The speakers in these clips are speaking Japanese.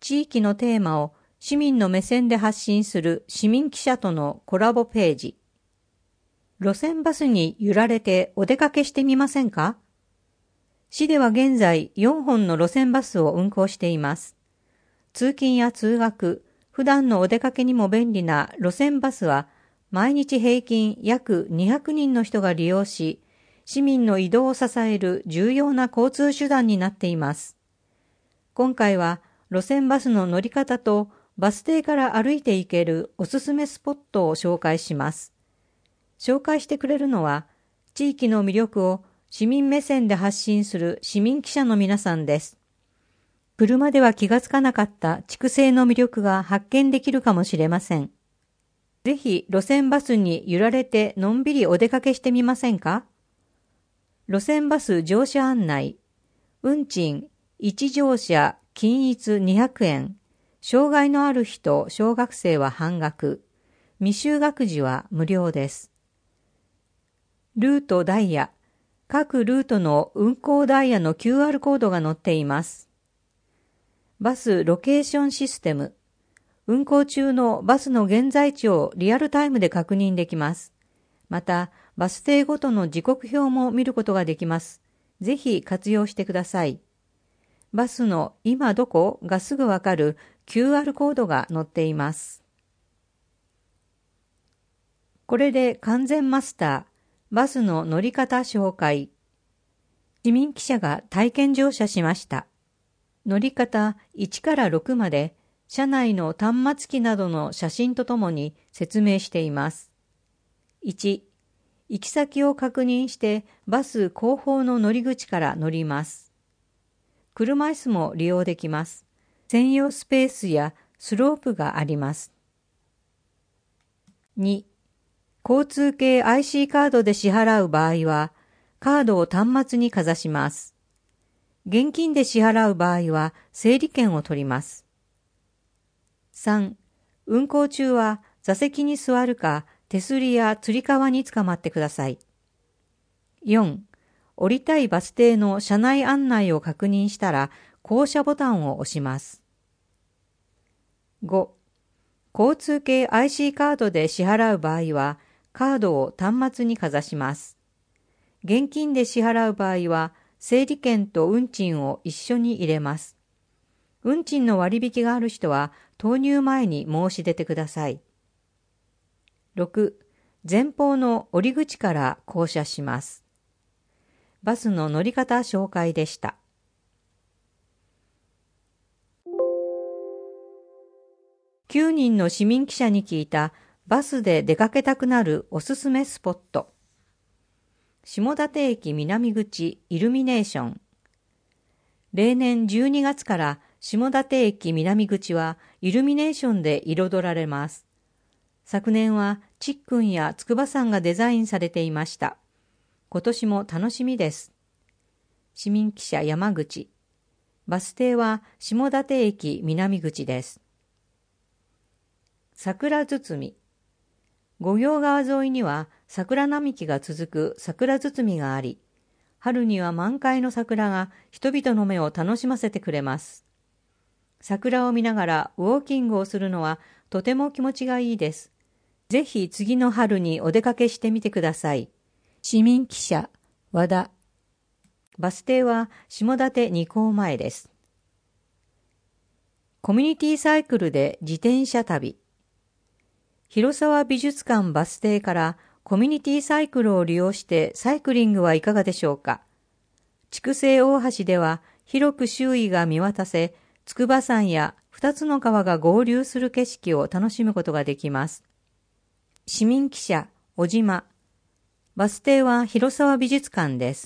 地域のテーマを市民の目線で発信する市民記者とのコラボページ。路線バスに揺られてお出かけしてみませんか？市では現在4本の路線バスを運行しています。通勤や通学、普段のお出かけにも便利な路線バスは毎日平均約200人の人が利用し、市民の移動を支える重要な交通手段になっています。今回は路線バスの乗り方とバス停から歩いて行けるおすすめスポットを紹介します。紹介してくれるのは、地域の魅力を市民目線で発信する市民記者の皆さんです。車では気がつかなかった地区性の魅力が発見できるかもしれません。ぜひ路線バスに揺られてのんびりお出かけしてみませんか？路線バス乗車案内。運賃1乗車均一200円。障害のある人、小学生は半額。未就学児は無料です。ルートダイヤ。各ルートの運行ダイヤの QR コードが載っています。バスロケーションシステム。運行中のバスの現在地をリアルタイムで確認できます。また、バス停ごとの時刻表も見ることができます。ぜひ活用してください。バスの今どこがすぐわかる QR コードが載っています。これで完全マスター、バスの乗り方紹介。市民記者が体験乗車しました。乗り方1から6まで、車内の端末機などの写真とともに説明しています。1、行き先を確認してバス後方の乗り口から乗ります。車椅子も利用できます。専用スペースやスロープがあります。2、交通系 IC カードで支払う場合は、カードを端末にかざします。現金で支払う場合は、整理券を取ります。3、運行中は座席に座るか手すりやつり革につかまってください。4、降りたいバス停の車内案内を確認したら降車ボタンを押します。5、交通系 IC カードで支払う場合はカードを端末にかざします。現金で支払う場合は整理券と運賃を一緒に入れます。運賃の割引がある人は投入前に申し出てください。6、前方の降り口から降車します。バスの乗り方紹介でした。9人の市民記者に聞いたバスで出かけたくなるおすすめスポット。下館駅南口イルミネーション。例年12月から下館駅南口はイルミネーションで彩られます。昨年はちっくんや筑波山がデザインされていました。今年も楽しみです。市民記者山口。バス停は下館駅南口です。桜堤。五行川沿いには桜並木が続く桜堤があり、春には満開の桜が人々の目を楽しませてくれます。桜を見ながらウォーキングをするのはとても気持ちがいいです。ぜひ次の春にお出かけしてみてください。市民記者和田。バス停は下館二港前です。コミュニティサイクルで自転車旅。広沢美術館バス停からコミュニティサイクルを利用してサイクリングはいかがでしょうか。筑西大橋では広く周囲が見渡せ、筑波山や2つの川が合流する景色を楽しむことができます。市民記者小島。バス停は広沢美術館です。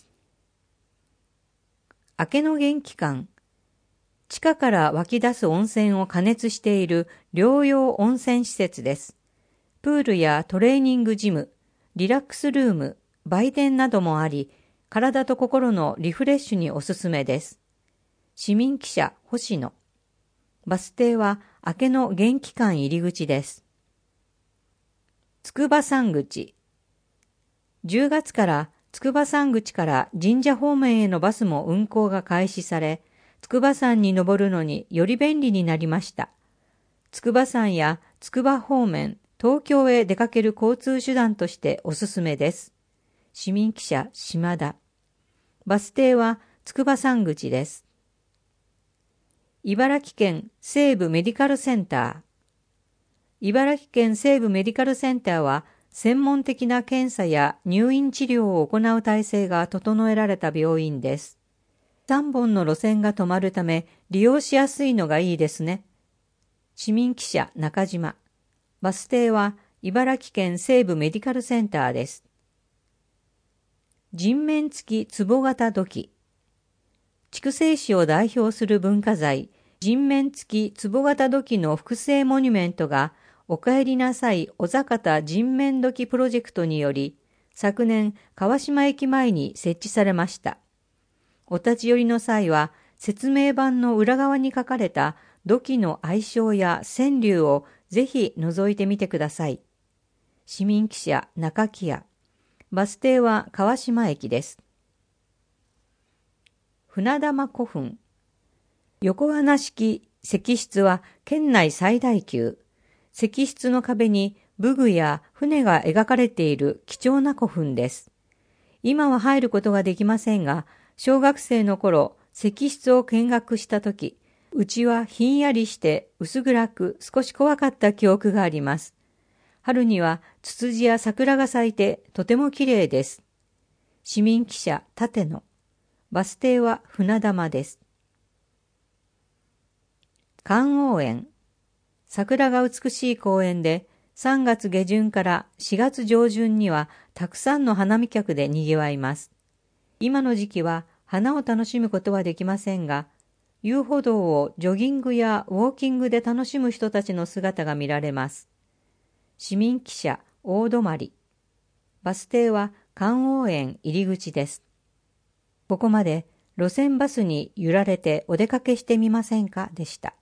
明けの元気館。地下から湧き出す温泉を加熱している療養温泉施設です。プールやトレーニングジム、リラックスルーム、売店などもあり、体と心のリフレッシュにおすすめです。市民記者星野。バス停は明けの元気館入り口です。筑波山口。10月から筑波山口から神社方面へのバスも運行が開始され、 筑波山に登るのにより便利になりました。筑波山や筑波方面、東京へ出かける交通手段としておすすめです。市民記者島田。バス停は筑波山口です。茨城県西部メディカルセンター。茨城県西部メディカルセンターは専門的な検査や入院治療を行う体制が整えられた病院です。3本の路線が止まるため利用しやすいのがいいですね。市民記者中島。バス停は茨城県西部メディカルセンターです。人面付き壺型土器。筑西市を代表する文化財、人面付き壺型土器の複製モニュメントが、お帰りなさい小坂田人面土器プロジェクトにより、昨年川島駅前に設置されました。お立ち寄りの際は、説明板の裏側に書かれた土器の愛称や川柳をぜひ覗いてみてください。市民記者中木屋。バス停は川島駅です。船玉古墳。横穴式石室は県内最大級。石室の壁に武具や船が描かれている貴重な古墳です。今は入ることができませんが、小学生の頃、石室を見学したとき、うちはひんやりして薄暗く少し怖かった記憶があります。春にはツツジや桜が咲いてとても綺麗です。市民記者立野。バス停は船玉です。観王園。桜が美しい公園で3月下旬から4月上旬にはたくさんの花見客で賑わいます。今の時期は花を楽しむことはできませんが、遊歩道をジョギングやウォーキングで楽しむ人たちの姿が見られます。市民記者大泊。バス停は観王園入り口です。ここまで路線バスに揺られてお出かけしてみませんかでした。